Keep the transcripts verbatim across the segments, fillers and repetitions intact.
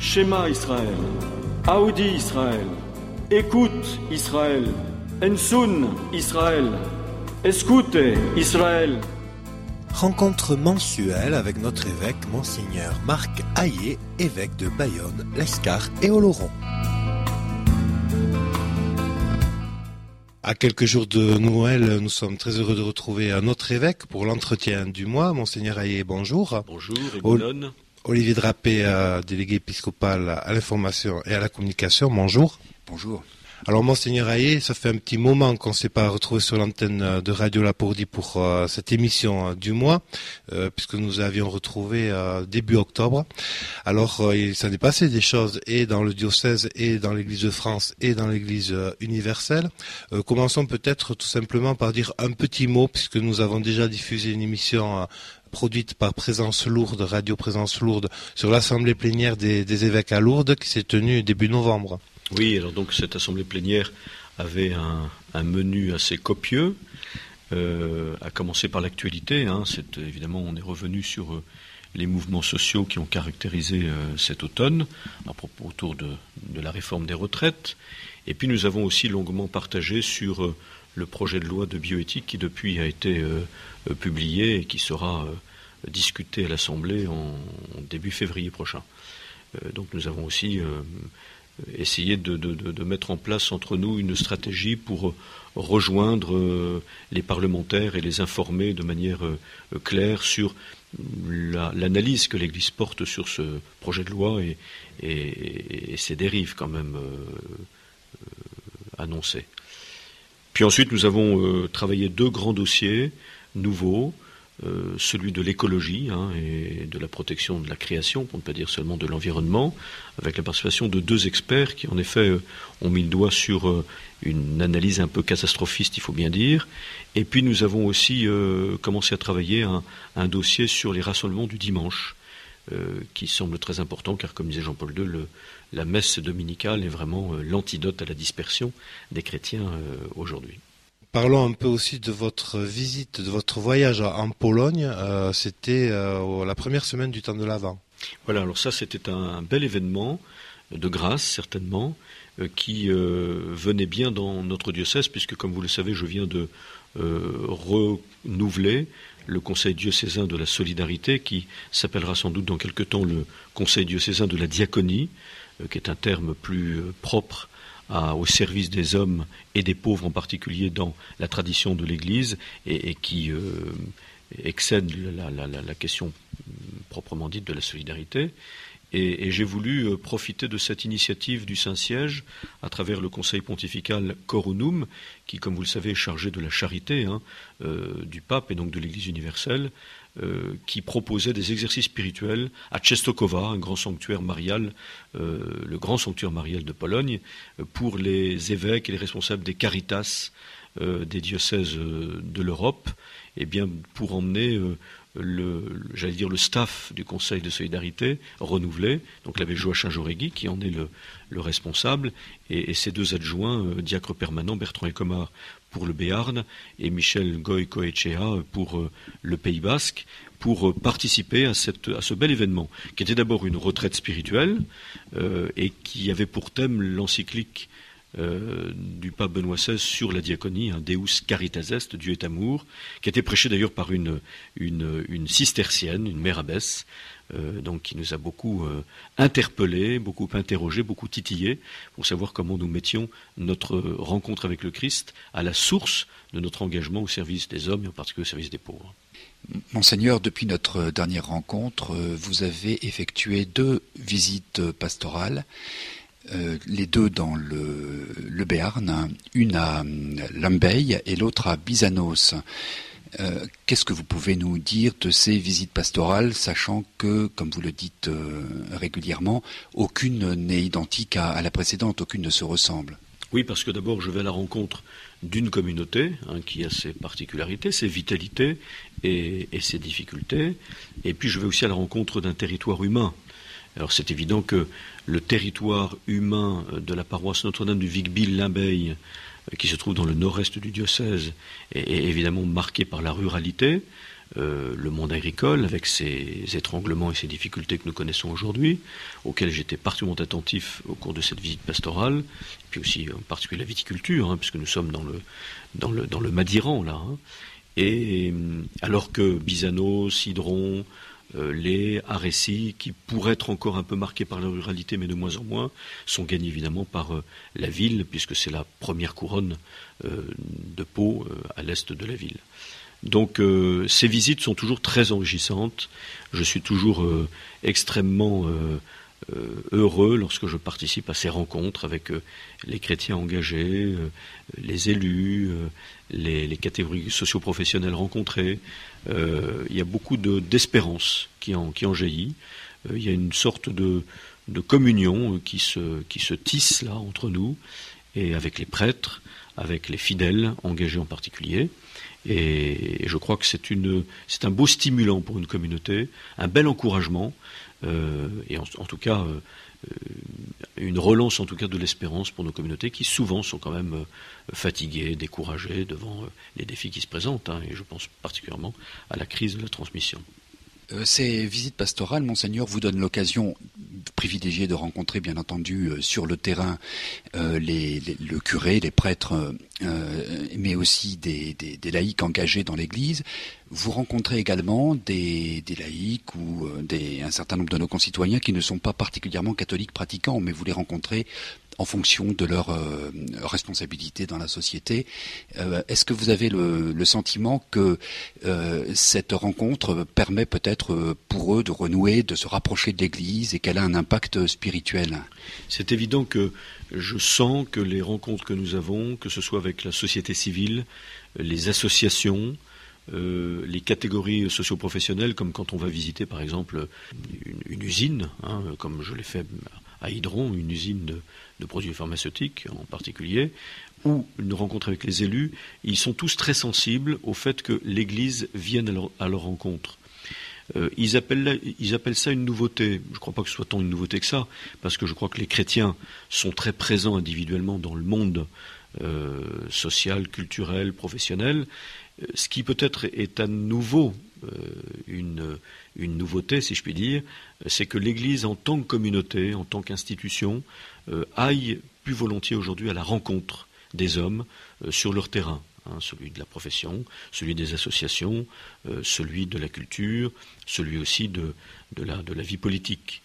Shema Israël, Aoudi Israël, écoute Israël, Ensun Israël, escute Israël. Rencontre mensuelle avec notre évêque, Monseigneur Marc Hayet, évêque de Bayonne, l'Escar et Oloron. À quelques jours de Noël, nous sommes très heureux de retrouver notre évêque pour l'entretien du mois. Monseigneur Hayet, bonjour. Bonjour et bonne. Olivier Drapé, euh, délégué épiscopal à l'information et à la communication, bonjour. Bonjour. Alors Monseigneur Hayet, ça fait un petit moment qu'on ne s'est pas retrouvé sur l'antenne de Radio Lapourdie pour euh, cette émission euh, du mois, euh, puisque nous avions retrouvé euh, début octobre. Alors euh, il s'en est passé des choses et dans le diocèse et dans l'Église de France et dans l'Église euh, universelle. Euh, commençons peut-être tout simplement par dire un petit mot, puisque nous avons déjà diffusé une émission euh, produite par Présence Lourde, Radio Présence Lourde, sur l'Assemblée plénière des, des évêques à Lourdes, qui s'est tenue début novembre. Oui, alors donc cette assemblée plénière avait un, un menu assez copieux, euh, à commencer par l'actualité. Hein, c'est, évidemment, on est revenu sur euh, les mouvements sociaux qui ont caractérisé euh, cet automne, à propos autour de, de la réforme des retraites. Et puis nous avons aussi longuement partagé sur euh, le projet de loi de bioéthique qui depuis a été euh, euh, publié et qui sera euh, discuté à l'Assemblée en, en début février prochain. Euh, donc nous avons aussi euh, essayer de, de, de mettre en place entre nous une stratégie pour rejoindre euh, les parlementaires et les informer de manière euh, claire sur la, l'analyse que l'Église porte sur ce projet de loi et, et, et ses dérives quand même euh, euh, annoncées. Puis ensuite nous avons euh, travaillé deux grands dossiers nouveaux. Euh, celui de l'écologie hein, et de la protection de la création, pour ne pas dire seulement de l'environnement, avec la participation de deux experts qui en effet euh, ont mis le doigt sur euh, une analyse un peu catastrophiste, il faut bien dire. Et puis nous avons aussi euh, commencé à travailler un, un dossier sur les rassemblements du dimanche, euh, qui semble très important, car comme disait Jean-Paul deux, le, la messe dominicale est vraiment euh, l'antidote à la dispersion des chrétiens euh, aujourd'hui. Parlons un peu aussi de votre visite, de votre voyage en Pologne. Euh, c'était euh, la première semaine du temps de l'Avent. Voilà, alors ça c'était un bel événement de grâce certainement, euh, qui euh, venait bien dans notre diocèse, puisque comme vous le savez, je viens de euh, renouveler le Conseil diocésain de la solidarité, qui s'appellera sans doute dans quelque temps le Conseil diocésain de la diaconie, euh, qui est un terme plus euh, propre À, au service des hommes et des pauvres en particulier dans la tradition de l'Église et, et qui euh, excède la, la, la, la question proprement dite de la solidarité. Et, et j'ai voulu euh, profiter de cette initiative du Saint-Siège à travers le Conseil pontifical Coronum, qui, comme vous le savez, est chargé de la charité hein, euh, du pape et donc de l'Église universelle, Euh, qui proposait des exercices spirituels à Częstochowa, un grand sanctuaire marial, euh, le grand sanctuaire marial de Pologne, euh, pour les évêques et les responsables des caritas euh, des diocèses euh, de l'Europe, et bien pour emmener euh, le, j'allais dire le staff du Conseil de solidarité renouvelé, donc l'abbé Joachim Jauregui qui en est le, le responsable, et, et ses deux adjoints, euh, diacres permanents, Bertrand Elkomar pour le Béarn et Michel Goy-Coechea pour euh, le Pays Basque, pour euh, participer à, cette, à ce bel événement, qui était d'abord une retraite spirituelle euh, et qui avait pour thème l'encyclique euh, du pape Benoît seize sur la diaconie, un Deus Caritas Est, Dieu est amour, qui a été prêché d'ailleurs par une, une, une cistercienne, une mère abbesse, Euh, donc qui nous a beaucoup euh, interpellés, beaucoup interrogés, beaucoup titillés pour savoir comment nous mettions notre rencontre avec le Christ à la source de notre engagement au service des hommes et en particulier au service des pauvres. Monseigneur, depuis notre dernière rencontre, vous avez effectué deux visites pastorales, euh, les deux dans le, le Béarn, une à Lambeille et l'autre à Bizanos. Euh, qu'est-ce que vous pouvez nous dire de ces visites pastorales, sachant que, comme vous le dites euh, régulièrement, aucune n'est identique à, à la précédente, aucune ne se ressemble? Oui, parce que d'abord je vais à la rencontre d'une communauté hein, qui a ses particularités, ses vitalités et, et ses difficultés, et puis je vais aussi à la rencontre d'un territoire humain. Alors c'est évident que le territoire humain de la paroisse Notre-Dame du Vic-Bilh-Limbeil, qui se trouve dans le nord-est du diocèse, est évidemment marqué par la ruralité, euh, le monde agricole, avec ses étranglements et ses difficultés que nous connaissons aujourd'hui, auxquels j'étais particulièrement attentif au cours de cette visite pastorale, et puis aussi en particulier la viticulture, hein, puisque nous sommes dans le, dans le, dans le Madiran, là. Hein. Et alors que Bisano, Cidron, euh, lait, Arécy, qui pourraient être encore un peu marqués par la ruralité, mais de moins en moins, sont gagnés évidemment par euh, la ville, puisque c'est la première couronne euh, de Pau euh, à l'est de la ville. Donc euh, ces visites sont toujours très enrichissantes. Je suis toujours euh, extrêmement euh, euh, heureux lorsque je participe à ces rencontres avec euh, les chrétiens engagés, euh, les élus, euh, les, les catégories socio-professionnelles rencontrées. Euh, il y a beaucoup de, d'espérance qui en, qui en jaillit. Euh, il y a une sorte de, de communion qui se, qui se tisse là entre nous, et avec les prêtres, avec les fidèles engagés en particulier. Et, et je crois que c'est, une, c'est un beau stimulant pour une communauté, un bel encouragement, euh, et en, en tout cas euh, une relance en tout cas de l'espérance pour nos communautés qui souvent sont quand même euh, fatiguées, découragées devant euh, les défis qui se présentent, hein, et je pense particulièrement à la crise de la transmission. Euh, ces visites pastorales, Monseigneur, vous donnent l'occasion privilégiée de rencontrer, bien entendu, euh, sur le terrain euh, les, les, le curé, les prêtres, euh, mais aussi des, des, des laïcs engagés dans l'Église. Vous rencontrez également des, des laïcs ou euh, des, un certain nombre de nos concitoyens qui ne sont pas particulièrement catholiques pratiquants, mais vous les rencontrez en fonction de leur euh, responsabilité dans la société. Euh, est-ce que vous avez le, le sentiment que euh, cette rencontre permet peut-être euh, pour eux de renouer, de se rapprocher de l'Église et qu'elle a un impact spirituel ? C'est évident que je sens que les rencontres que nous avons, que ce soit avec la société civile, les associations, Euh, les catégories socio-professionnelles, comme quand on va visiter par exemple une, une usine, hein, comme je l'ai fait à Hydron, une usine de, de produits pharmaceutiques en particulier, ou une rencontre avec les élus, ils sont tous très sensibles au fait que l'Église vienne à leur, à leur rencontre. Euh, ils, appellent, ils appellent ça une nouveauté. Je ne crois pas que ce soit tant une nouveauté que ça, parce que je crois que les chrétiens sont très présents individuellement dans le monde euh, social, culturel, professionnel. Ce qui peut-être est à nouveau euh, une, une nouveauté, si je puis dire, c'est que l'Église en tant que communauté, en tant qu'institution, euh, aille plus volontiers aujourd'hui à la rencontre des hommes euh, sur leur terrain, hein, celui de la profession, celui des associations, euh, celui de la culture, celui aussi de, de, la, de la vie politique.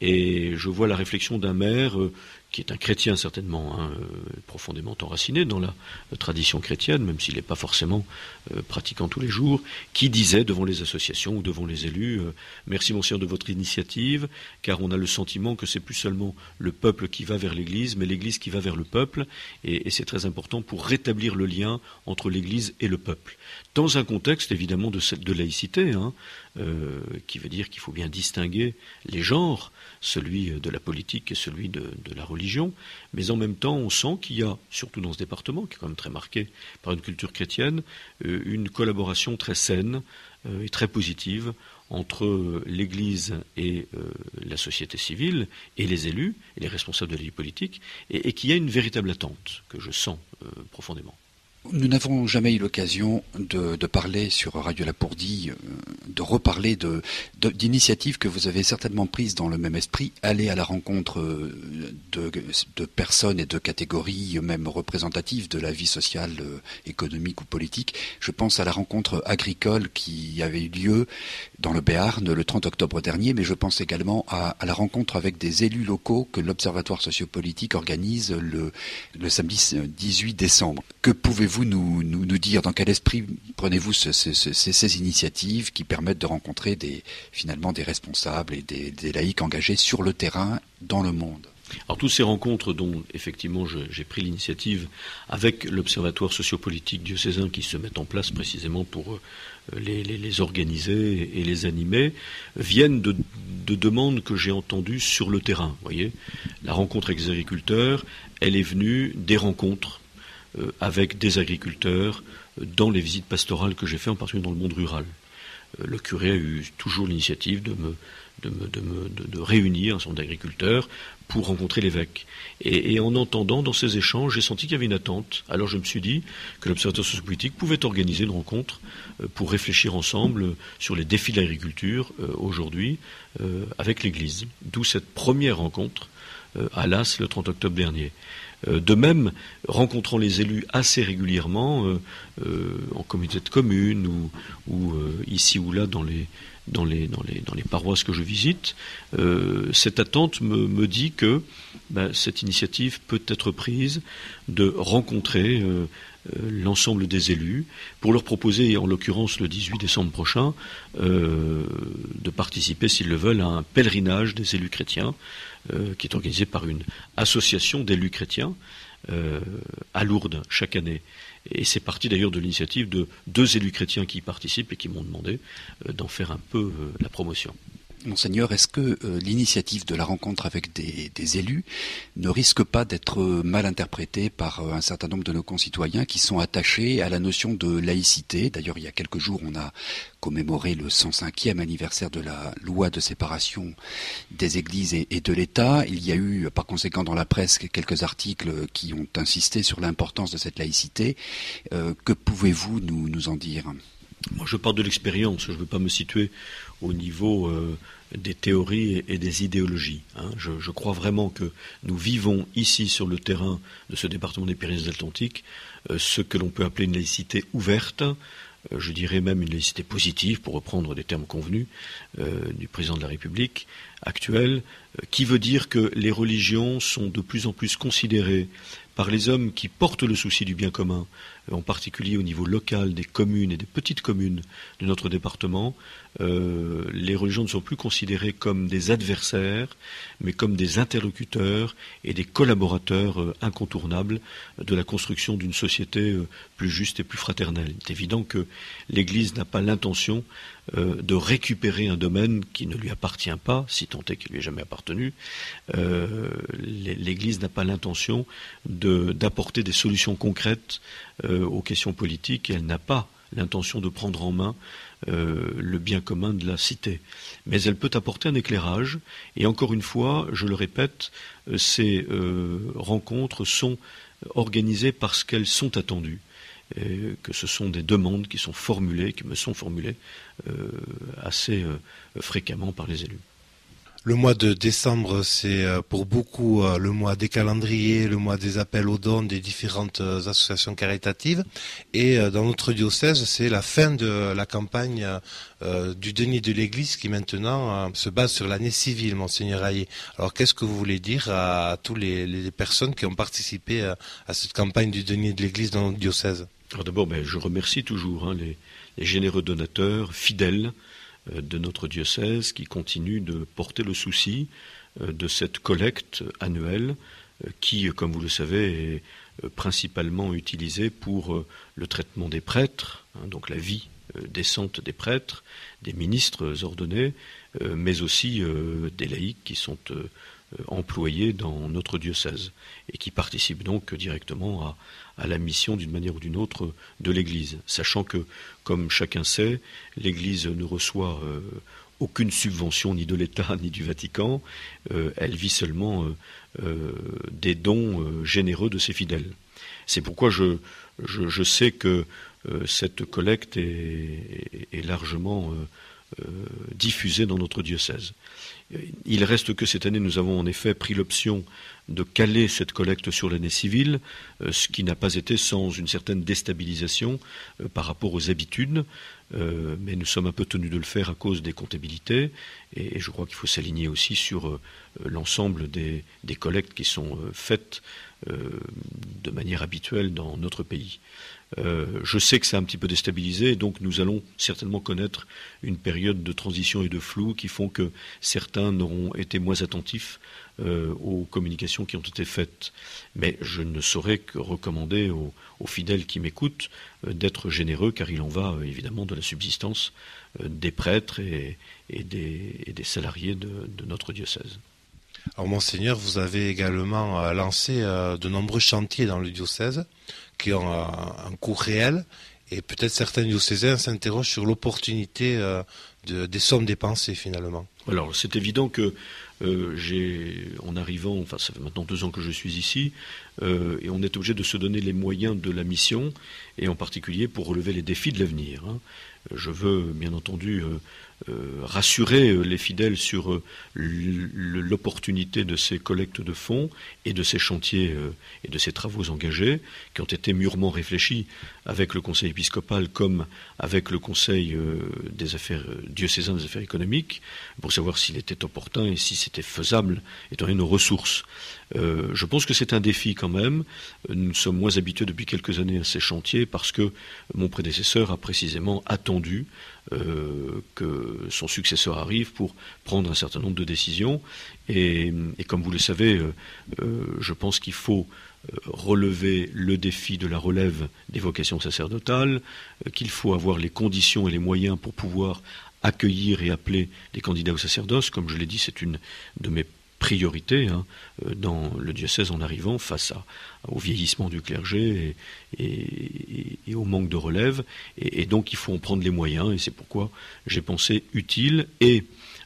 Et je vois la réflexion d'un maire euh, qui est un chrétien certainement, hein, euh, profondément enraciné dans la euh, tradition chrétienne, même s'il n'est pas forcément euh, pratiquant tous les jours, qui disait devant les associations ou devant les élus euh, « Merci Monseigneur de votre initiative, car on a le sentiment que c'est plus seulement le peuple qui va vers l'Église, mais l'Église qui va vers le peuple, et, et c'est très important pour rétablir le lien entre l'Église et le peuple. » Dans un contexte évidemment de, de laïcité, hein, euh, qui veut dire qu'il faut bien distinguer les genres, celui de la politique et celui de, de la religion, mais en même temps on sent qu'il y a, surtout dans ce département, qui est quand même très marqué par une culture chrétienne, euh, une collaboration très saine euh, et très positive entre l'Église et euh, la société civile, et les élus, et les responsables de la vie politique, et, et qu'il y a une véritable attente que je sens euh, profondément. Nous n'avons jamais eu l'occasion de, de parler sur Radio Lapourdie, de reparler de, de, d'initiatives que vous avez certainement prises dans le même esprit, aller à la rencontre de, de personnes et de catégories même représentatives de la vie sociale, économique ou politique. Je pense à la rencontre agricole qui avait eu lieu dans le Béarn le trente octobre dernier, mais je pense également à, à la rencontre avec des élus locaux que l'Observatoire sociopolitique organise le, le samedi dix-huit décembre. Que pouvez-vous Nous, nous, nous dire dans quel esprit prenez-vous ce, ce, ce, ces, ces initiatives qui permettent de rencontrer des, finalement des responsables et des, des laïcs engagés sur le terrain dans le monde? Alors toutes ces rencontres dont effectivement je, j'ai pris l'initiative avec l'Observatoire sociopolitique diocésain qui se met en place précisément pour euh, les, les, les organiser et les animer, viennent de, de demandes que j'ai entendues sur le terrain. Vous voyez, la rencontre avec les agriculteurs, elle est venue des rencontres Euh, avec des agriculteurs euh, dans les visites pastorales que j'ai faites, en particulier dans le monde rural. le curé a eu toujours l'initiative de me, de, me, de, me, de, de réunir un certain nombre d'agriculteurs pour rencontrer l'évêque. Et, et en entendant dans ces échanges, j'ai senti qu'il y avait une attente. Alors je me suis dit que l'Observatoire sociopolitique pouvait organiser une rencontre pour réfléchir ensemble sur les défis de l'agriculture euh, aujourd'hui euh, avec l'Église. D'où cette première rencontre euh, à Las le trente octobre dernier. Euh, de même, rencontrant les élus assez régulièrement euh, euh, en communauté de communes ou, ou euh, ici ou là dans les Dans les, dans, les, dans les paroisses que je visite, euh, cette attente me, me dit que ben, cette initiative peut être prise de rencontrer euh, euh, l'ensemble des élus pour leur proposer, en l'occurrence le dix-huit décembre prochain, euh, de participer, s'ils le veulent, à un pèlerinage des élus chrétiens euh, qui est organisé par une association d'élus chrétiens euh, à Lourdes chaque année. Et c'est parti d'ailleurs de l'initiative de deux élus chrétiens qui y participent et qui m'ont demandé euh, d'en faire un peu euh, la promotion. Monseigneur, est-ce que euh, l'initiative de la rencontre avec des, des élus ne risque pas d'être mal interprétée par euh, un certain nombre de nos concitoyens qui sont attachés à la notion de laïcité? D'ailleurs, il y a quelques jours, on a commémoré le cent cinquième anniversaire de la loi de séparation des églises et, et de l'État. Il y a eu, par conséquent, dans la presse, quelques articles qui ont insisté sur l'importance de cette laïcité. Euh, que pouvez-vous nous, nous en dire? Moi, je pars de l'expérience. Je ne veux pas me situer au niveau euh, des théories et, et des idéologies. Hein. Je, je crois vraiment que nous vivons ici, sur le terrain de ce département des Pyrénées-Atlantiques, euh, ce que l'on peut appeler une laïcité ouverte, euh, je dirais même une laïcité positive, pour reprendre des termes convenus euh, du président de la République actuel, euh, qui veut dire que les religions sont de plus en plus considérées par les hommes qui portent le souci du bien commun, en particulier au niveau local des communes et des petites communes de notre département. Euh, les religions ne sont plus considérées comme des adversaires, mais comme des interlocuteurs et des collaborateurs euh, incontournables de la construction d'une société euh, plus juste et plus fraternelle. Il est évident que l'Église n'a pas l'intention euh, de récupérer un domaine qui ne lui appartient pas, si tant est qu'il lui ait jamais appartenu. Euh, L'Église n'a pas l'intention de, d'apporter des solutions concrètes euh, aux questions politiques, et elle n'a pas l'intention de prendre en main euh, le bien commun de la cité. Mais elle peut apporter un éclairage, et encore une fois, je le répète, euh, ces euh, rencontres sont organisées parce qu'elles sont attendues, et que ce sont des demandes qui sont formulées, qui me sont formulées euh, assez euh, fréquemment par les élus. Le mois de décembre, c'est pour beaucoup le mois des calendriers, le mois des appels aux dons des différentes associations caritatives. Et dans notre diocèse, c'est la fin de la campagne du denier de l'Église qui maintenant se base sur l'année civile, Monseigneur Hayet. Alors qu'est-ce que vous voulez dire à toutes les, les personnes qui ont participé à cette campagne du denier de l'Église dans notre diocèse? Alors d'abord, ben, je remercie toujours hein, les, les généreux donateurs fidèles de notre diocèse qui continue de porter le souci de cette collecte annuelle qui, comme vous le savez, est principalement utilisée pour le traitement des prêtres, hein, donc la vie décente des prêtres, des ministres ordonnés, mais aussi des laïcs qui sont employés dans notre diocèse et qui participent donc directement à, à la mission d'une manière ou d'une autre de l'Église, sachant que, comme chacun sait, l'Église ne reçoit euh, aucune subvention ni de l'État ni du Vatican, euh, elle vit seulement euh, euh, des dons euh, généreux de ses fidèles. C'est pourquoi je, je, je sais que euh, cette collecte est, est largement euh, euh, diffusée dans notre diocèse. Il reste que cette année, nous avons en effet pris l'option de caler cette collecte sur l'année civile, euh, ce qui n'a pas été sans une certaine déstabilisation euh, par rapport aux habitudes, euh, mais nous sommes un peu tenus de le faire à cause des comptabilités, et, et je crois qu'il faut s'aligner aussi sur euh, l'ensemble des, des collectes qui sont euh, faites euh, de manière habituelle dans notre pays. Euh, je sais que c'est un petit peu déstabilisé, donc nous allons certainement connaître une période de transition et de flou qui font que certains n'auront été moins attentifs euh, aux communications qui ont été faites. Mais je ne saurais que recommander aux, aux fidèles qui m'écoutent euh, d'être généreux, car il en va euh, évidemment de la subsistance euh, des prêtres et, et, des, et des salariés de, de notre diocèse. Alors Monseigneur, vous avez également euh, lancé euh, de nombreux chantiers dans le diocèse qui ont un, un coût réel, Et peut-être certains diocésains s'interrogent sur l'opportunité euh, de, des sommes dépensées finalement. Alors c'est évident que euh, j'ai, en arrivant, enfin ça fait maintenant deux ans que je suis ici, euh, et on est obligé de se donner les moyens de la mission, et en particulier pour relever les défis de l'avenir. Hein. Je veux bien entendu euh, euh, rassurer les fidèles sur euh, l'opportunité de ces collectes de fonds et de ces chantiers euh, et de ces travaux engagés qui ont été mûrement réfléchis avec le Conseil épiscopal comme avec le Conseil euh, des affaires euh, diocésain des affaires économiques pour savoir s'il était opportun et si c'était faisable étant donné nos ressources. Euh, je pense que c'est un défi quand même. Nous sommes moins habitués depuis quelques années à ces chantiers parce que mon prédécesseur a précisément attendu euh, que son successeur arrive pour prendre un certain nombre de décisions. Et, et comme vous le savez, euh, euh, je pense qu'il faut relever le défi de la relève des vocations sacerdotales, euh, qu'il faut avoir les conditions et les moyens pour pouvoir accueillir et appeler des candidats au sacerdoce. Comme je l'ai dit, c'est une de mes priorité hein, dans le diocèse en arrivant face à, au vieillissement du clergé et, et, et au manque de relève. Et, et donc il faut en prendre les moyens et c'est pourquoi j'ai pensé utile et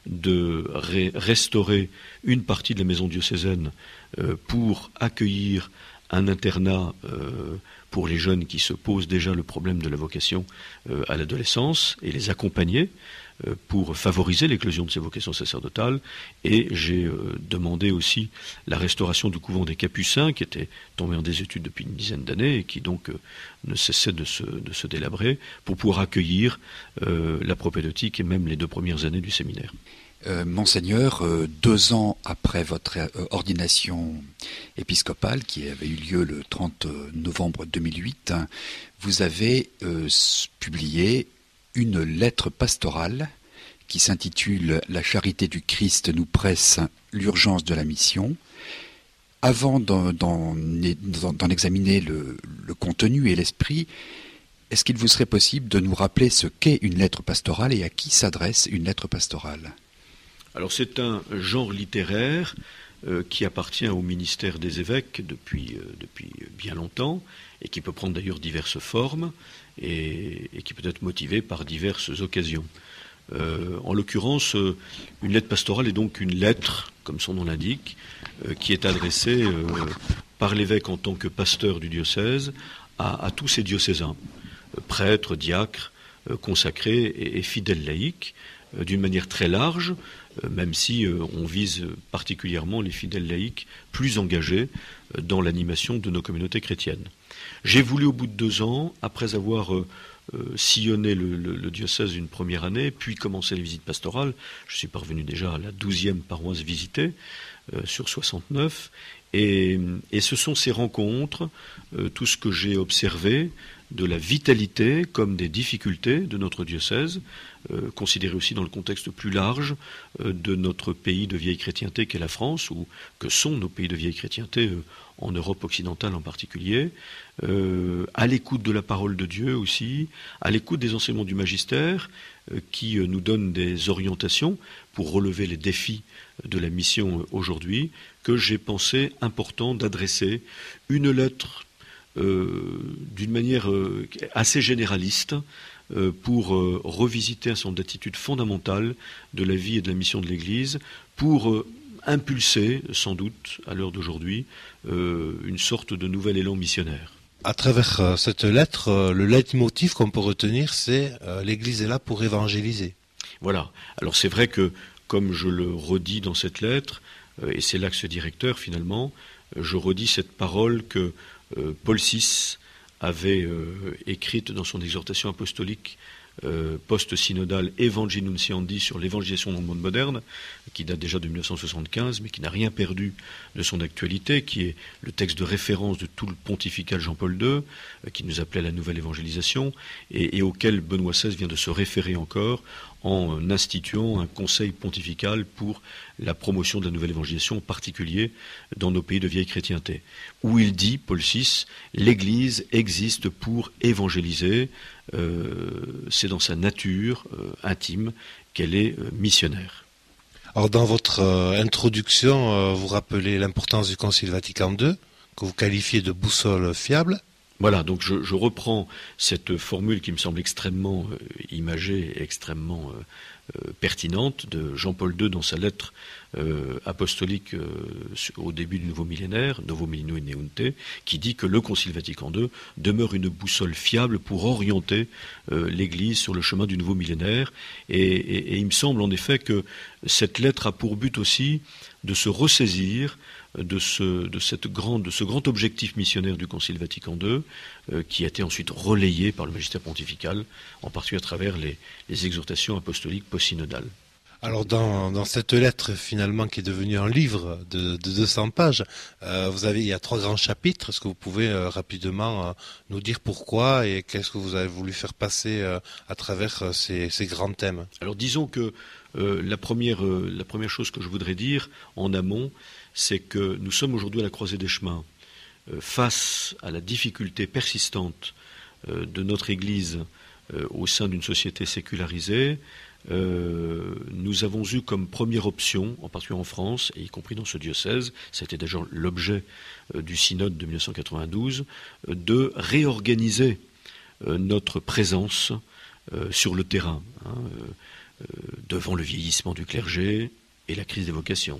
de ré, restaurer une partie de la maison diocésaine euh, pour accueillir un internat euh, pour les jeunes qui se posent déjà le problème de la vocation euh, à l'adolescence et les accompagner euh, pour favoriser l'éclosion de ces vocations sacerdotales. Et j'ai euh, demandé aussi la restauration du couvent des Capucins qui était tombé en désuétude depuis une dizaine d'années et qui donc euh, ne cessait de se, de se délabrer pour pouvoir accueillir euh, la propédeutique et même les deux premières années du séminaire. Euh, Monseigneur, euh, deux ans après votre euh, ordination épiscopale, qui avait eu lieu le trente novembre deux mille huit, hein, vous avez euh, publié une lettre pastorale qui s'intitule « La charité du Christ nous presse l'urgence de la mission ». Avant d'en, d'en, d'en examiner le, le contenu et l'esprit, est-ce qu'il vous serait possible de nous rappeler ce qu'est une lettre pastorale et à qui s'adresse une lettre pastorale ? Alors c'est un genre littéraire euh, qui appartient au ministère des évêques depuis, euh, depuis bien longtemps et qui peut prendre d'ailleurs diverses formes et, et qui peut être motivé par diverses occasions. Euh, en l'occurrence, euh, une lettre pastorale est donc une lettre, comme son nom l'indique, euh, qui est adressée euh, par l'évêque en tant que pasteur du diocèse à, à tous ses diocésains, euh, prêtres, diacres, euh, consacrés et, et fidèles laïcs, euh, d'une manière très large, même si euh, on vise particulièrement les fidèles laïcs plus engagés euh, dans l'animation de nos communautés chrétiennes. J'ai voulu, au bout de deux ans, après avoir euh, euh, sillonné le, le, le diocèse une première année, puis commencé les visites pastorales, je suis parvenu déjà à la douzième paroisse visitée euh, sur soixante-neuf, et, et ce sont ces rencontres, euh, tout ce que j'ai observé, de la vitalité comme des difficultés de notre diocèse, euh, considéré aussi dans le contexte plus large euh, de notre pays de vieille chrétienté qu'est la France, ou que sont nos pays de vieille chrétienté euh, en Europe occidentale en particulier, euh, à l'écoute de la parole de Dieu aussi, à l'écoute des enseignements du magistère euh, qui euh, nous donnent des orientations pour relever les défis de la mission euh, aujourd'hui, que j'ai pensé important d'adresser une lettre Euh, d'une manière euh, assez généraliste euh, pour euh, revisiter un certain nombre d'attitudes fondamentales de la vie et de la mission de l'Église, pour euh, impulser, sans doute, à l'heure d'aujourd'hui, euh, une sorte de nouvel élan missionnaire. À travers euh, cette lettre, euh, le leitmotiv qu'on peut retenir, c'est euh, l'Église est là pour évangéliser. Voilà. Alors c'est vrai que, comme je le redis dans cette lettre, euh, et c'est l'axe directeur finalement, euh, je redis cette parole que Euh, Paul six avait euh, écrite dans son exhortation apostolique euh, post-synodale Evangelii Nunciandi sur l'évangélisation dans le monde moderne, qui date déjà de mille neuf cent soixante-quinze, mais qui n'a rien perdu de son actualité, qui est le texte de référence de tout le pontifical Jean-Paul deux, euh, qui nous appelait à la nouvelle évangélisation, et, et auquel Benoît seize vient de se référer encore en instituant un conseil pontifical pour la promotion de la nouvelle évangélisation, en particulier dans nos pays de vieille chrétienté, où il dit, Paul six, l'Église existe pour évangéliser, euh, c'est dans sa nature euh, intime qu'elle est euh, missionnaire. Alors dans votre euh, introduction, euh, vous rappelez l'importance du Concile Vatican deux, que vous qualifiez de boussole fiable. Voilà, donc je, je reprends cette formule qui me semble extrêmement euh, imagée et extrêmement euh, euh, pertinente de Jean-Paul deux dans sa lettre euh, apostolique euh, au début du nouveau millénaire, Novo Millennio Ineunte, qui dit que le Concile Vatican deux demeure une boussole fiable pour orienter euh, l'Église sur le chemin du nouveau millénaire. Et, et, et il me semble en effet que cette lettre a pour but aussi de se ressaisir de ce, de cette grande, de ce grand objectif missionnaire du Concile Vatican deux, euh, qui a été ensuite relayé par le magistère pontifical, en particulier à travers les, les exhortations apostoliques post-synodales. Alors dans, dans cette lettre finalement qui est devenue un livre de, de deux cents pages, euh, vous avez il y a trois grands chapitres. Est-ce que vous pouvez euh, rapidement euh, nous dire pourquoi et qu'est-ce que vous avez voulu faire passer euh, à travers euh, ces, ces grands thèmes? Alors disons que euh, la première, euh, la première chose que je voudrais dire en amont, c'est que nous sommes aujourd'hui à la croisée des chemins, euh, face à la difficulté persistante euh, de notre Église euh, au sein d'une société sécularisée. Euh, nous avons eu comme première option, en particulier en France, et y compris dans ce diocèse, c'était déjà l'objet euh, du synode de mille neuf cent quatre-vingt-douze, euh, de réorganiser euh, notre présence euh, sur le terrain, hein, euh, euh, devant le vieillissement du clergé et la crise des vocations,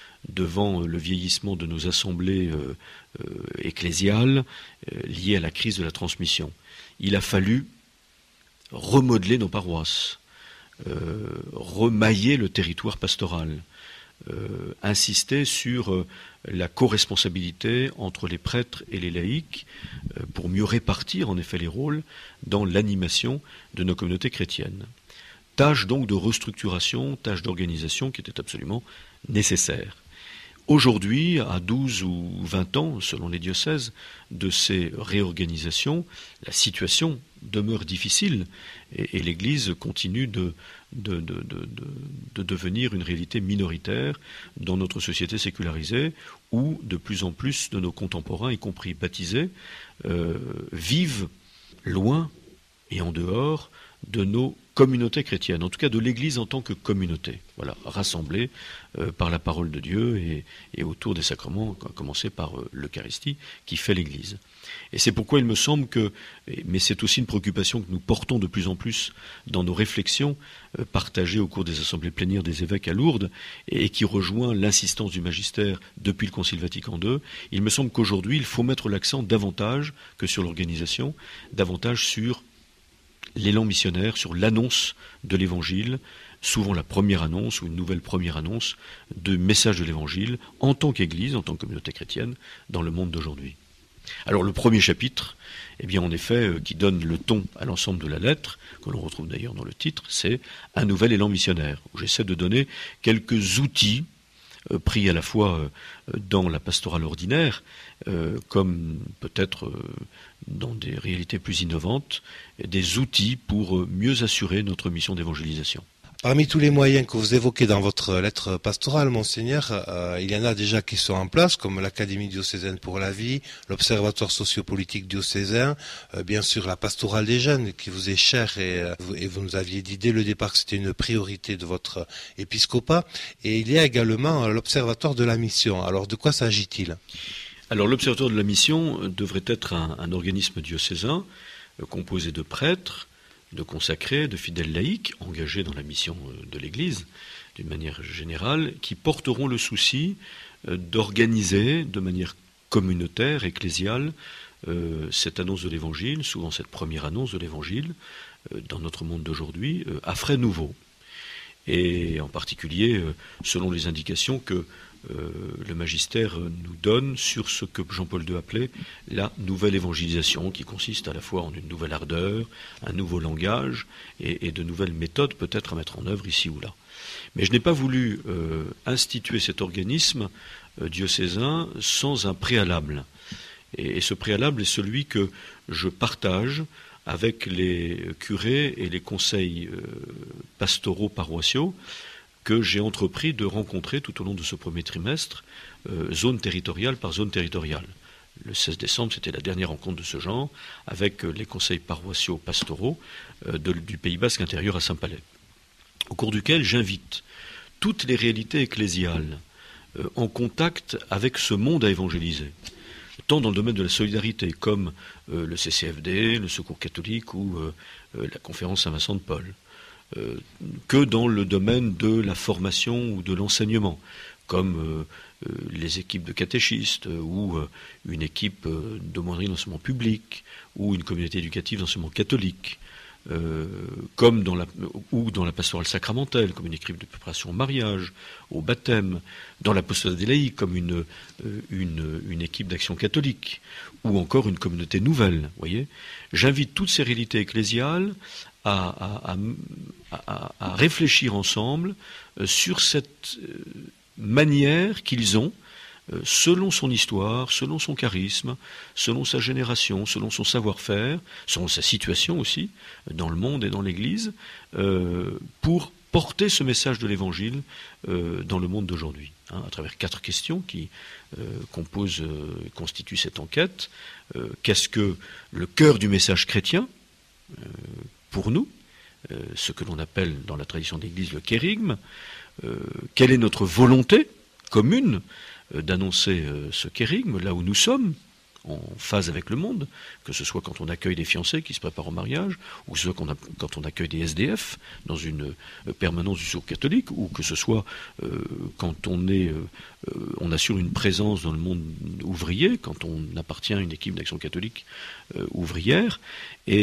devant le vieillissement de nos assemblées euh, euh, ecclésiales euh, liées à la crise de la transmission. Il a fallu remodeler nos paroisses, euh, remailler le territoire pastoral, euh, insister sur euh, la co-responsabilité entre les prêtres et les laïcs euh, pour mieux répartir en effet les rôles dans l'animation de nos communautés chrétiennes. Tâche donc de restructuration, tâche d'organisation qui était absolument nécessaire. Aujourd'hui, à douze ou vingt ans, selon les diocèses, de ces réorganisations, la situation demeure difficile et, et l'Église continue de, de, de, de, de devenir une réalité minoritaire dans notre société sécularisée où de plus en plus de nos contemporains, y compris baptisés, euh, vivent loin et en dehors de nos communautés chrétiennes, en tout cas de l'Église en tant que communauté, voilà, rassemblée euh, par la parole de Dieu et, et autour des sacrements, à commencer par euh, l'Eucharistie, qui fait l'Église. Et c'est pourquoi il me semble que, mais c'est aussi une préoccupation que nous portons de plus en plus dans nos réflexions euh, partagées au cours des assemblées plénières des évêques à Lourdes, et, et qui rejoint l'insistance du magistère depuis le Concile Vatican deux, il me semble qu'aujourd'hui il faut mettre l'accent davantage que sur l'organisation, davantage sur l'élan missionnaire, sur l'annonce de l'Évangile, souvent la première annonce ou une nouvelle première annonce de message de l'Évangile en tant qu'Église, en tant que communauté chrétienne, dans le monde d'aujourd'hui. Alors le premier chapitre, eh bien en effet, euh, qui donne le ton à l'ensemble de la lettre, que l'on retrouve d'ailleurs dans le titre, c'est un nouvel élan missionnaire, où j'essaie de donner quelques outils euh, pris à la fois euh, dans la pastorale ordinaire, euh, comme peut-être euh, dans des réalités plus innovantes, des outils pour euh, mieux assurer notre mission d'évangélisation. Parmi tous les moyens que vous évoquez dans votre lettre pastorale, Monseigneur, euh, il y en a déjà qui sont en place, comme l'Académie diocésaine pour la vie, l'Observatoire sociopolitique diocésain, euh, bien sûr la pastorale des jeunes qui vous est chère et, euh, et vous nous aviez dit dès le départ que c'était une priorité de votre épiscopat. Et il y a également euh, l'Observatoire de la mission. Alors de quoi s'agit-il ? Alors l'Observatoire de la mission devrait être un, un organisme diocésain euh, composé de prêtres, de consacrés, de fidèles laïcs, engagés dans la mission de l'Église, d'une manière générale, qui porteront le souci d'organiser de manière communautaire, ecclésiale, euh, cette annonce de l'Évangile, souvent cette première annonce de l'Évangile, euh, dans notre monde d'aujourd'hui, euh, à frais nouveaux. Et en particulier, euh, selon les indications que Euh, le magistère nous donne sur ce que Jean-Paul deux appelait la nouvelle évangélisation, qui consiste à la fois en une nouvelle ardeur, un nouveau langage et, et de nouvelles méthodes peut-être à mettre en œuvre ici ou là. Mais je n'ai pas voulu euh, instituer cet organisme euh, diocésain sans un préalable. Et, et ce préalable est celui que je partage avec les curés et les conseils euh, pastoraux paroissiaux que j'ai entrepris de rencontrer tout au long de ce premier trimestre, euh, zone territoriale par zone territoriale. Le seize décembre, c'était la dernière rencontre de ce genre, avec euh, les conseils paroissiaux pastoraux euh, de, du Pays Basque intérieur à Saint-Palais, au cours duquel j'invite toutes les réalités ecclésiales euh, en contact avec ce monde à évangéliser. tant dans le domaine de la solidarité, comme euh, le C C F D, le Secours catholique ou euh, euh, la conférence Saint-Vincent de Paul, euh, que dans le domaine de la formation ou de l'enseignement, comme euh, euh, les équipes de catéchistes euh, ou euh, une équipe euh, d'aumônerie d'enseignement public ou une communauté éducative d'enseignement catholique. Euh, comme dans la, ou dans la pastorale sacramentelle, comme une équipe de préparation au mariage, au baptême, dans l'apostolat des laïcs, comme une, euh, une, une équipe d'action catholique, ou encore une communauté nouvelle. Voyez, j'invite toutes ces réalités ecclésiales à, à, à, à, à réfléchir ensemble euh, sur cette euh, manière qu'ils ont, selon son histoire, selon son charisme, selon sa génération, selon son savoir-faire, selon sa situation aussi, dans le monde et dans l'Église, euh, pour porter ce message de l'Évangile euh, dans le monde d'aujourd'hui, hein, à travers quatre questions qui euh, composent, euh, constituent cette enquête. Euh, qu'est-ce que le cœur du message chrétien euh, pour nous, euh, ce que l'on appelle dans la tradition de l'Église le kérigme, euh, quelle est notre volonté commune d'annoncer ce kérigme, là où nous sommes, en phase avec le monde, que ce soit quand on accueille des fiancés qui se préparent au mariage, ou que ce soit quand on, a, quand on accueille des S D F dans une permanence du Secours catholique, ou que ce soit euh, quand on, est, euh, on assure une présence dans le monde ouvrier, quand on appartient à une équipe d'action catholique euh, ouvrière, et,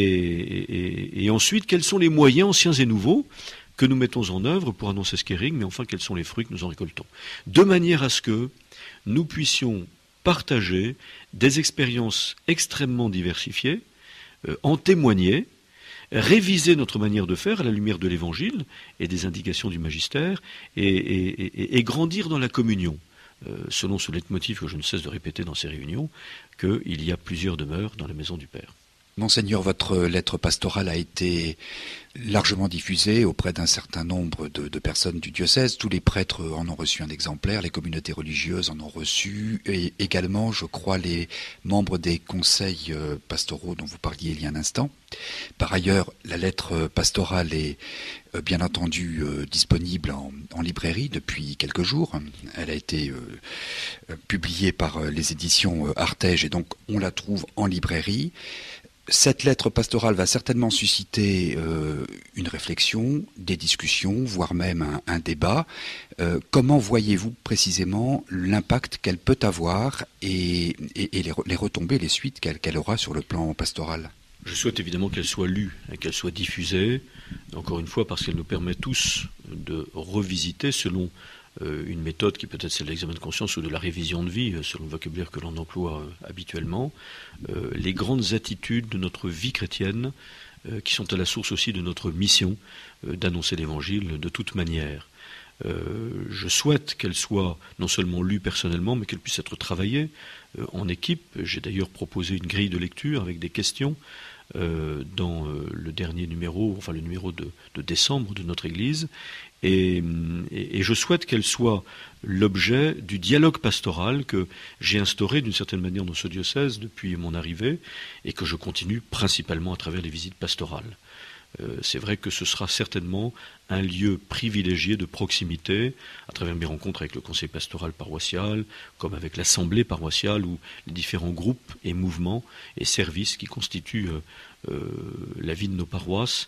et, et ensuite, quels sont les moyens anciens et nouveaux que nous mettons en œuvre pour annoncer ce kérigme, mais enfin, quels sont les fruits que nous en récoltons. De manière à ce que nous puissions partager des expériences extrêmement diversifiées, euh, en témoigner, réviser notre manière de faire à la lumière de l'Évangile et des indications du magistère, et, et, et, et grandir dans la communion, euh, selon ce leitmotiv que je ne cesse de répéter dans ces réunions, qu'il y a plusieurs demeures dans la maison du Père. Monseigneur, votre lettre pastorale a été largement diffusée auprès d'un certain nombre de, de personnes du diocèse. Tous les prêtres en ont reçu un exemplaire, les communautés religieuses en ont reçu, et également, je crois, les membres des conseils pastoraux dont vous parliez il y a un instant. Par ailleurs, la lettre pastorale est bien entendu disponible en, en librairie depuis quelques jours. Elle a été euh, publiée par les éditions Artege et donc on la trouve en librairie. Cette lettre pastorale va certainement susciter euh, une réflexion, des discussions, voire même un, un débat. Euh, comment voyez-vous précisément l'impact qu'elle peut avoir et, et, et les, les retombées, les suites qu'elle, qu'elle aura sur le plan pastoral ? Je souhaite évidemment qu'elle soit lue et qu'elle soit diffusée, encore une fois parce qu'elle nous permet tous de revisiter selon euh, une méthode qui peut être celle de l'examen de conscience ou de la révision de vie, selon le vocabulaire que l'on emploie euh, habituellement, euh, les grandes attitudes de notre vie chrétienne euh, qui sont à la source aussi de notre mission euh, d'annoncer l'Évangile de toute manière. Euh, je souhaite qu'elle soit non seulement lue personnellement, mais qu'elle puisse être travaillée euh, en équipe. J'ai d'ailleurs proposé une grille de lecture avec des questions euh, dans euh, le dernier numéro, enfin le numéro de, de décembre de notre Église, et, et, et je souhaite qu'elle soit l'objet du dialogue pastoral que j'ai instauré d'une certaine manière dans ce diocèse depuis mon arrivée, et que je continue principalement à travers les visites pastorales. Euh, c'est vrai que ce sera certainement un lieu privilégié de proximité à travers mes rencontres avec le conseil pastoral paroissial, comme avec l'assemblée paroissiale ou les différents groupes et mouvements et services qui constituent euh, euh, la vie de nos paroisses,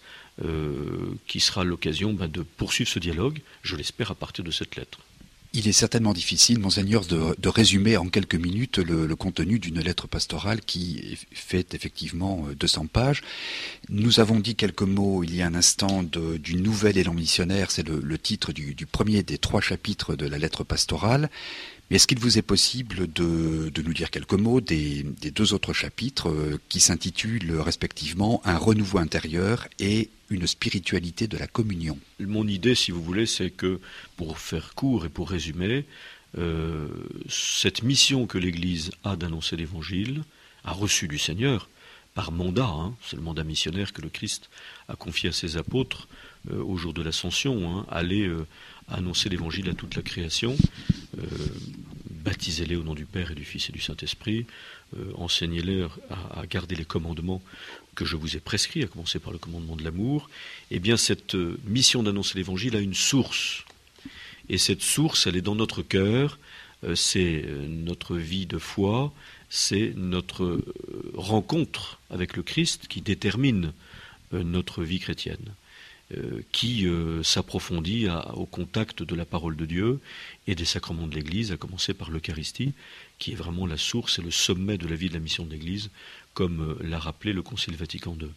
euh, qui sera l'occasion ben, de poursuivre ce dialogue, je l'espère, à partir de cette lettre. Il est certainement difficile, Monseigneur, de, de résumer en quelques minutes le, le contenu d'une lettre pastorale qui fait effectivement deux cents pages. Nous avons dit quelques mots il y a un instant de, du nouvel élan missionnaire, c'est le, le titre du, du premier des trois chapitres de la lettre pastorale. Mais est-ce qu'il vous est possible de, de nous dire quelques mots des, des deux autres chapitres euh, qui s'intitulent respectivement « Un renouveau intérieur » et « Une spiritualité de la communion ». Mon idée, si vous voulez, c'est que, pour faire court et pour résumer, euh, cette mission que l'Église a d'annoncer l'Évangile, a reçue du Seigneur, par mandat, hein, c'est le mandat missionnaire que le Christ a confié à ses apôtres euh, au jour de l'Ascension, hein, aller euh, annoncer l'Évangile à toute la création, euh, baptisez-les au nom du Père et du Fils et du Saint-Esprit, euh, enseignez-les à, à garder les commandements que je vous ai prescrits, à commencer par le commandement de l'amour. Eh bien, cette euh, mission d'annoncer l'Évangile a une source, et cette source, elle est dans notre cœur, euh, c'est notre vie de foi, c'est notre euh, rencontre avec le Christ qui détermine euh, notre vie chrétienne, euh, qui euh, s'approfondit à, au contact de la parole de Dieu et des sacrements de l'Église, à commencer par l'Eucharistie, qui est vraiment la source et le sommet de la vie de la mission de l'Église, comme euh, l'a rappelé le Concile Vatican deux.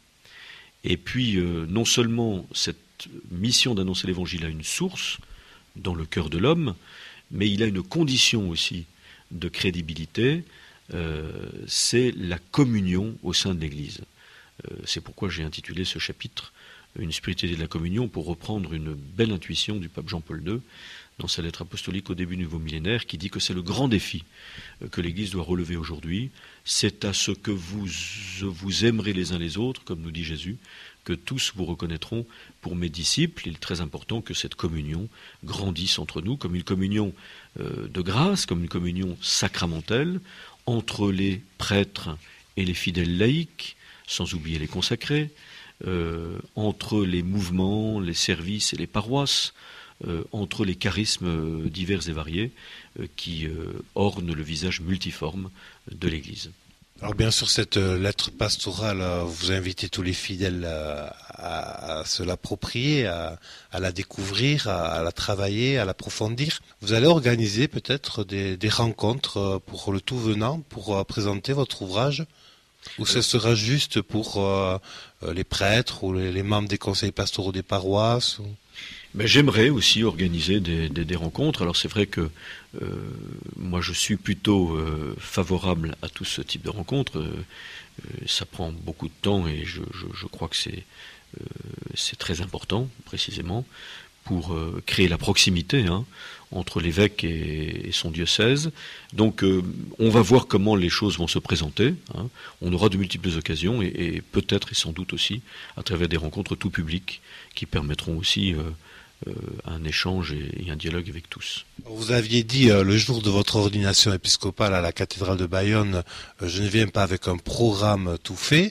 Et puis, euh, non seulement cette mission d'annoncer l'Évangile a une source dans le cœur de l'homme, mais il a une condition aussi de crédibilité, euh, c'est la communion au sein de l'Église. Euh, c'est pourquoi j'ai intitulé ce chapitre « Une spiritualité de la communion » pour reprendre une belle intuition du pape Jean-Paul deux dans sa lettre apostolique au début du nouveau millénaire, qui dit que c'est le grand défi que l'Église doit relever aujourd'hui. C'est à ce que vous vous aimerez les uns les autres, comme nous dit Jésus, que tous vous reconnaîtront pour mes disciples. Il est très important que cette communion grandisse entre nous, comme une communion euh, de grâce, comme une communion sacramentelle, entre les prêtres et les fidèles laïcs, sans oublier les consacrés, euh, entre les mouvements, les services et les paroisses, euh, entre les charismes divers et variés euh, qui euh, ornent le visage multiforme de l'Église. Alors bien sûr, cette lettre pastorale, vous invitez tous les fidèles à, à, à se l'approprier, à, à la découvrir, à, à la travailler, à l'approfondir. Vous allez organiser peut-être des, des rencontres pour le tout venant, pour présenter votre ouvrage, ou ce sera juste pour euh, les prêtres ou les, les membres des conseils pastoraux des paroisses ou... Ben, j'aimerais aussi organiser des, des, des rencontres. Alors c'est vrai que euh, moi je suis plutôt euh, favorable à tout ce type de rencontres. Euh, ça prend beaucoup de temps et je, je, je crois que c'est, euh, c'est très important précisément pour euh, créer la proximité hein, entre l'évêque et, et son diocèse. Donc euh, on va voir comment les choses vont se présenter. Hein. On aura de multiples occasions et, et peut-être et sans doute aussi à travers des rencontres tout publiques qui permettront aussi euh, Euh, un échange et, et un dialogue avec tous. Vous aviez dit euh, le jour de votre ordination épiscopale à la cathédrale de Bayonne, euh, je ne viens pas avec un programme tout fait.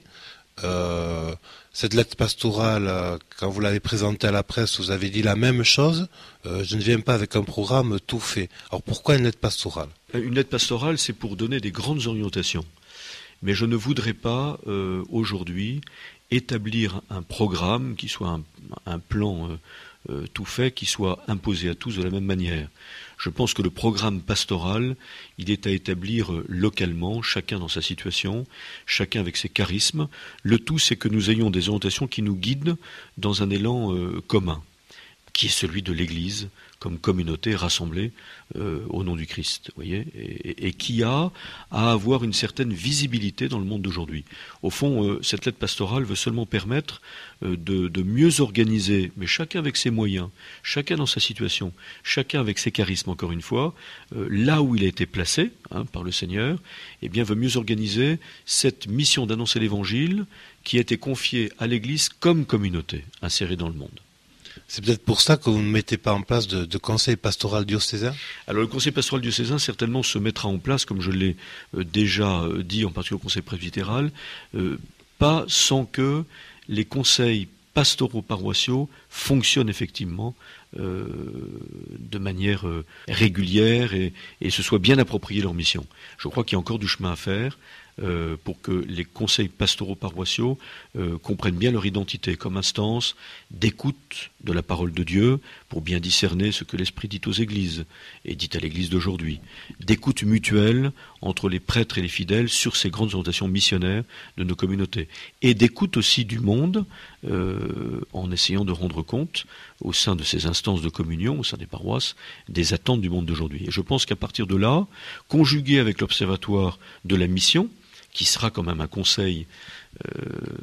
Euh, cette lettre pastorale, euh, quand vous l'avez présentée à la presse, vous avez dit la même chose. Euh, je ne viens pas avec un programme tout fait. Alors pourquoi une lettre pastorale ? Une lettre pastorale, c'est pour donner des grandes orientations. Mais je ne voudrais pas euh, aujourd'hui établir un programme qui soit un, un plan euh, Euh, tout fait, qui soit imposé à tous de la même manière. Je pense que le programme pastoral, il est à établir euh, localement, chacun dans sa situation, chacun avec ses charismes. Le tout, c'est que nous ayons des orientations qui nous guident dans un élan euh, commun, qui est celui de l'Église, comme communauté rassemblée euh, au nom du Christ, voyez, et, et, et qui a à avoir une certaine visibilité dans le monde d'aujourd'hui. Au fond, euh, cette lettre pastorale veut seulement permettre euh, de, de mieux organiser, mais chacun avec ses moyens, chacun dans sa situation, chacun avec ses charismes, encore une fois, euh, là où il a été placé hein, par le Seigneur, eh bien, veut mieux organiser cette mission d'annoncer l'Évangile qui a été confiée à l'Église comme communauté, insérée dans le monde. C'est peut-être pour ça que vous ne mettez pas en place de, de conseil pastoral diocésain ? Alors le conseil pastoral diocésain certainement se mettra en place, comme je l'ai euh, déjà euh, dit, en particulier au conseil presbytéral, euh, pas sans que les conseils pastoraux paroissiaux fonctionnent effectivement euh, de manière euh, régulière et, et se soient bien appropriés leur mission. Je crois qu'il y a encore du chemin à faire. Euh, pour que les conseils pastoraux paroissiaux euh, comprennent bien leur identité comme instance d'écoute de la parole de Dieu pour bien discerner ce que l'Esprit dit aux églises et dit à l'église d'aujourd'hui, d'écoute mutuelle entre les prêtres et les fidèles sur ces grandes orientations missionnaires de nos communautés et d'écoute aussi du monde euh, en essayant de rendre compte au sein de ces instances de communion, au sein des paroisses, des attentes du monde d'aujourd'hui. Et je pense qu'à partir de là, conjugué avec l'observatoire de la mission, qui sera quand même un conseil euh,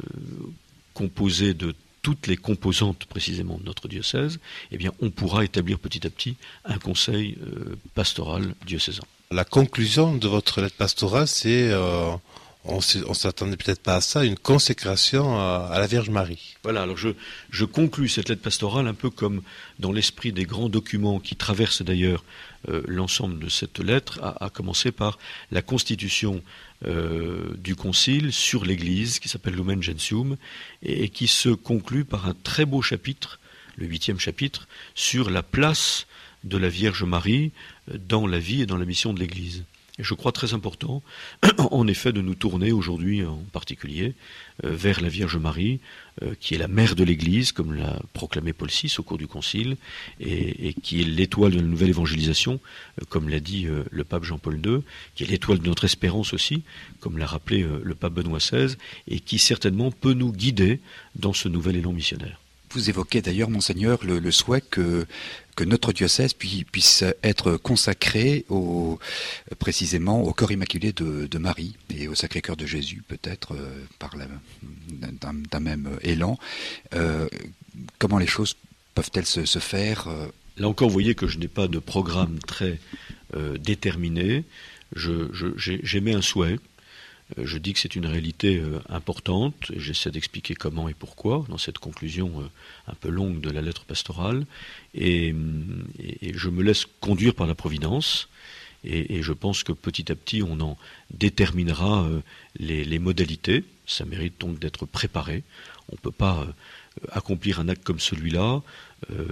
composé de toutes les composantes précisément de notre diocèse, eh bien on pourra établir petit à petit un conseil euh, pastoral diocésain. La conclusion de votre lettre pastorale, c'est, euh, on ne s'attendait peut-être pas à ça, une consécration à, à la Vierge Marie. Voilà, alors je, je conclus cette lettre pastorale un peu comme dans l'esprit des grands documents qui traversent d'ailleurs euh, l'ensemble de cette lettre, à, à commencer par la constitution Euh, du concile sur l'Église, qui s'appelle Lumen Gentium, et, et qui se conclut par un très beau chapitre, le huitième chapitre, sur la place de la Vierge Marie dans la vie et dans la mission de l'Église. Et je crois très important, en effet, de nous tourner aujourd'hui en particulier euh, vers la Vierge Marie, euh, qui est la mère de l'Église, comme l'a proclamé Paul six au cours du Concile, et, et qui est l'étoile de la nouvelle évangélisation, euh, comme l'a dit euh, le pape Jean-Paul deux, qui est l'étoile de notre espérance aussi, comme l'a rappelé euh, le pape Benoît seize, et qui certainement peut nous guider dans ce nouvel élan missionnaire. Vous évoquez d'ailleurs, Monseigneur, le, le souhait que, que notre diocèse puisse, puisse être consacré au, précisément au corps immaculé de, de Marie et au Sacré-Cœur de Jésus, peut-être euh, par la, d'un, d'un même élan. Euh, comment les choses peuvent-elles se, se faire euh... Là encore, vous voyez que je n'ai pas de programme très euh, déterminé. Je, je, j'ai, j'émets un souhait. Je dis que c'est une réalité euh, importante, et j'essaie d'expliquer comment et pourquoi dans cette conclusion euh, un peu longue de la lettre pastorale, et, et, et je me laisse conduire par la Providence, et, et je pense que petit à petit on en déterminera euh, les, les modalités. Ça mérite donc d'être préparé. On ne peut pas euh, accomplir un acte comme celui-là euh,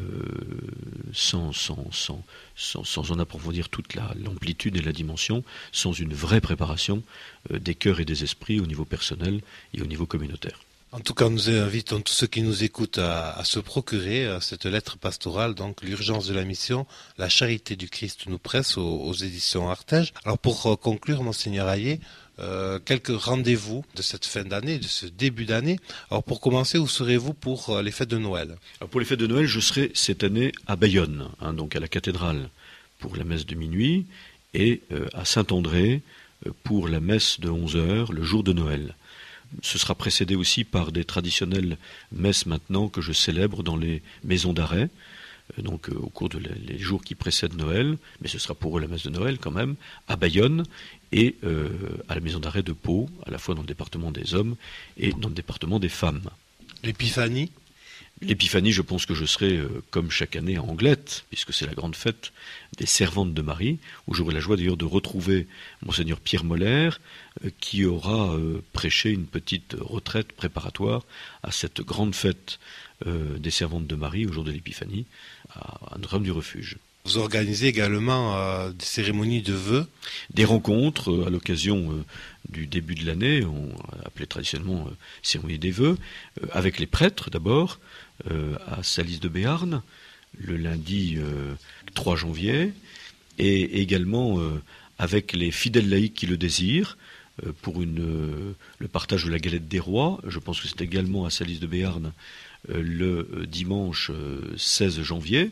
sans, sans, sans, sans, sans en approfondir toute la, l'amplitude et la dimension, sans une vraie préparation euh, des cœurs et des esprits au niveau personnel et au niveau communautaire. En tout cas, nous invitons tous ceux qui nous écoutent à, à se procurer à cette lettre pastorale, donc l'urgence de la mission, la charité du Christ nous presse aux, aux éditions Artege. Alors pour euh, conclure, Monseigneur Hayet, euh, quelques rendez-vous de cette fin d'année, de ce début d'année. Alors pour commencer, où serez-vous pour euh, les fêtes de Noël? Alors pour les fêtes de Noël, je serai cette année à Bayonne, hein, donc à la cathédrale pour la messe de minuit, et euh, à Saint-André euh, pour la messe de onze heures, le jour de Noël. Ce sera précédé aussi par des traditionnelles messes maintenant que je célèbre dans les maisons d'arrêt, euh, donc euh, au cours des de jours qui précèdent Noël, mais ce sera pour eux la messe de Noël quand même, à Bayonne et euh, à la maison d'arrêt de Pau, à la fois dans le département des hommes et dans le département des femmes. L'épiphanie? L'épiphanie, je pense que je serai, euh, comme chaque année, à Anglette, puisque c'est la grande fête des servantes de Marie, où j'aurai la joie d'ailleurs de retrouver Monseigneur Pierre Moller, euh, qui aura euh, prêché une petite retraite préparatoire à cette grande fête euh, des servantes de Marie, au jour de l'épiphanie, à, à Notre-Dame du Refuge. Vous organisez également euh, des cérémonies de vœux? Des rencontres euh, à l'occasion euh, du début de l'année, on appelait traditionnellement euh, cérémonie des vœux, euh, avec les prêtres d'abord, euh, à Salis de Béarn, le lundi euh, trois janvier, et également euh, avec les fidèles laïcs qui le désirent, euh, pour une, euh, le partage de la galette des rois. Je pense que c'est également à Salis de Béarn euh, le dimanche euh, seize janvier,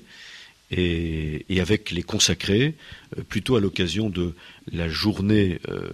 Et, et avec les consacrés, euh, plutôt à l'occasion de la journée euh,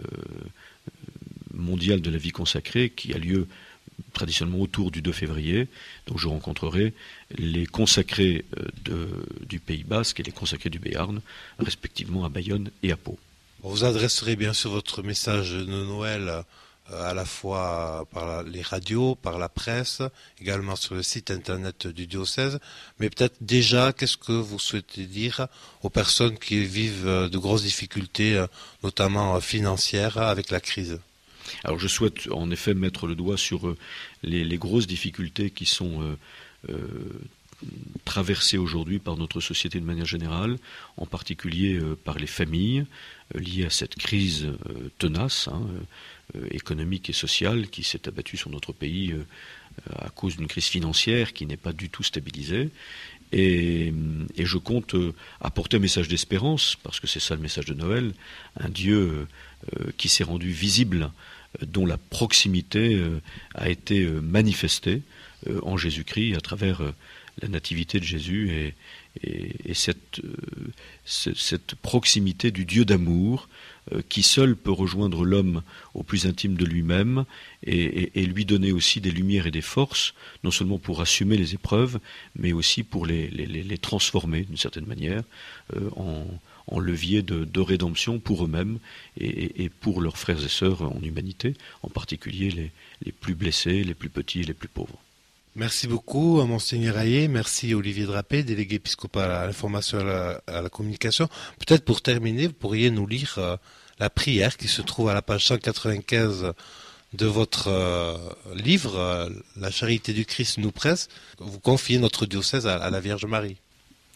mondiale de la vie consacrée qui a lieu traditionnellement autour du deux février. Donc je rencontrerai les consacrés euh, de, du Pays Basque et les consacrés du Béarn, respectivement à Bayonne et à Pau. Vous adresserez bien sûr votre message de Noël euh, à la fois par la, les radios, par la presse, également sur le site internet du diocèse. Mais peut-être déjà, qu'est-ce que vous souhaitez dire aux personnes qui vivent de grosses difficultés, notamment financières, avec la crise? Alors je souhaite en effet mettre le doigt sur les, les grosses difficultés qui sont euh, euh, traversées aujourd'hui par notre société de manière générale, en particulier euh, par les familles, euh, liées à cette crise euh, tenace, hein, euh, économique et sociale qui s'est abattue sur notre pays euh, à cause d'une crise financière qui n'est pas du tout stabilisée. Et, et je compte euh, apporter un message d'espérance, parce que c'est ça le message de Noël, un Dieu euh, qui s'est rendu visible, euh, dont la proximité euh, a été euh, manifestée euh, en Jésus-Christ à travers euh, la nativité de Jésus et, et, et cette, euh, cette proximité du Dieu d'amour euh, qui seul peut rejoindre l'homme au plus intime de lui-même et, et, et lui donner aussi des lumières et des forces, non seulement pour assumer les épreuves, mais aussi pour les, les, les transformer d'une certaine manière euh, en, en levier de, de rédemption pour eux-mêmes et, et pour leurs frères et sœurs en humanité, en particulier les, les plus blessés, les plus petits et les plus pauvres. Merci beaucoup à Monseigneur Hayet, merci Olivier Drapé, délégué épiscopal à l'information et à la, à la communication. Peut-être pour terminer, vous pourriez nous lire euh, la prière qui se trouve à la page cent quatre-vingt-quinze de votre euh, livre, euh, La charité du Christ nous presse. Vous confiez notre diocèse à, à la Vierge Marie.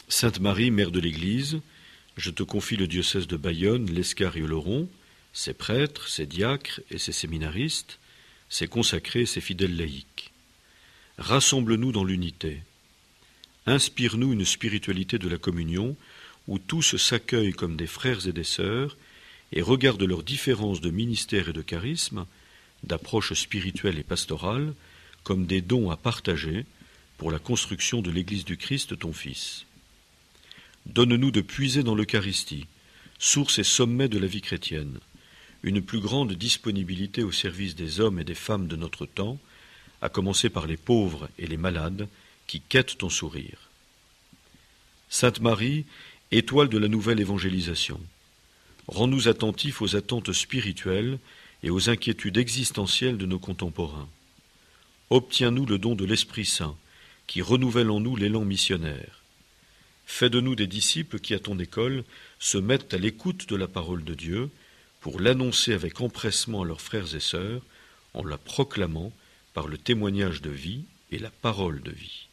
Sainte Marie, Mère de l'Église, je te confie le diocèse de Bayonne, l'Escar et Oloron, ses prêtres, ses diacres et ses séminaristes, ses consacrés et ses fidèles laïcs. Rassemble-nous dans l'unité. Inspire-nous une spiritualité de la communion où tous s'accueillent comme des frères et des sœurs et regardent leurs différences de ministère et de charisme, d'approche spirituelle et pastorale, comme des dons à partager pour la construction de l'Église du Christ, ton Fils. Donne-nous de puiser dans l'Eucharistie, source et sommet de la vie chrétienne, une plus grande disponibilité au service des hommes et des femmes de notre temps, à commencer par les pauvres et les malades qui quêtent ton sourire. Sainte Marie, étoile de la nouvelle évangélisation, rends-nous attentifs aux attentes spirituelles et aux inquiétudes existentielles de nos contemporains. Obtiens-nous le don de l'Esprit Saint, qui renouvelle en nous l'élan missionnaire. Fais de nous des disciples qui, à ton école, se mettent à l'écoute de la parole de Dieu pour l'annoncer avec empressement à leurs frères et sœurs, en la proclamant par le témoignage de vie et la parole de vie.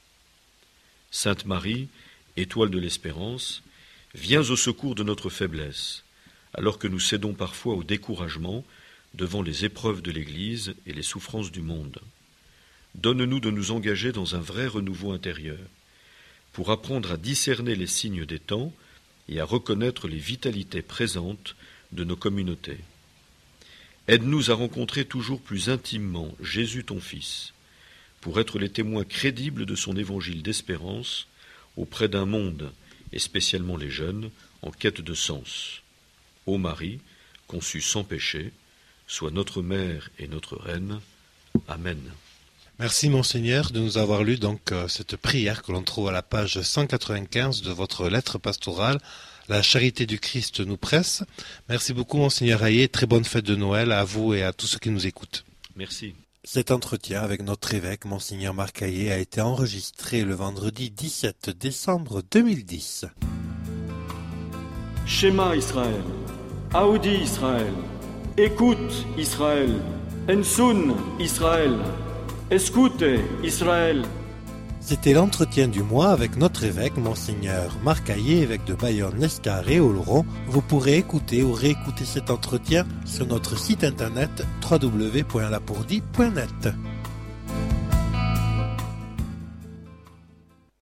Sainte Marie, étoile de l'espérance, viens au secours de notre faiblesse, alors que nous cédons parfois au découragement devant les épreuves de l'Église et les souffrances du monde. Donne-nous de nous engager dans un vrai renouveau intérieur, pour apprendre à discerner les signes des temps et à reconnaître les vitalités présentes de nos communautés. Aide-nous à rencontrer toujours plus intimement Jésus ton Fils, pour être les témoins crédibles de son évangile d'espérance auprès d'un monde, et spécialement les jeunes, en quête de sens. Ô Marie, conçue sans péché, sois notre Mère et notre Reine. Amen. Merci Monseigneur de nous avoir lu donc euh, cette prière que l'on trouve à la page cent quatre-vingt-quinze de votre lettre pastorale. La charité du Christ nous presse. Merci beaucoup Monseigneur Hayet, très bonne fête de Noël à vous et à tous ceux qui nous écoutent. Merci. Cet entretien avec notre évêque Monseigneur Marc Hayet a été enregistré le vendredi dix-sept décembre deux mille dix. Shema Israël, Audi Israël, écoute Israël, Ensun Israël, Escute Israël. C'était l'entretien du mois avec notre évêque, Monseigneur Marc Hayet, évêque de Bayonne, l'Escar et Oloron. Vous pourrez écouter ou réécouter cet entretien sur notre site internet w w w point lapourdie point net.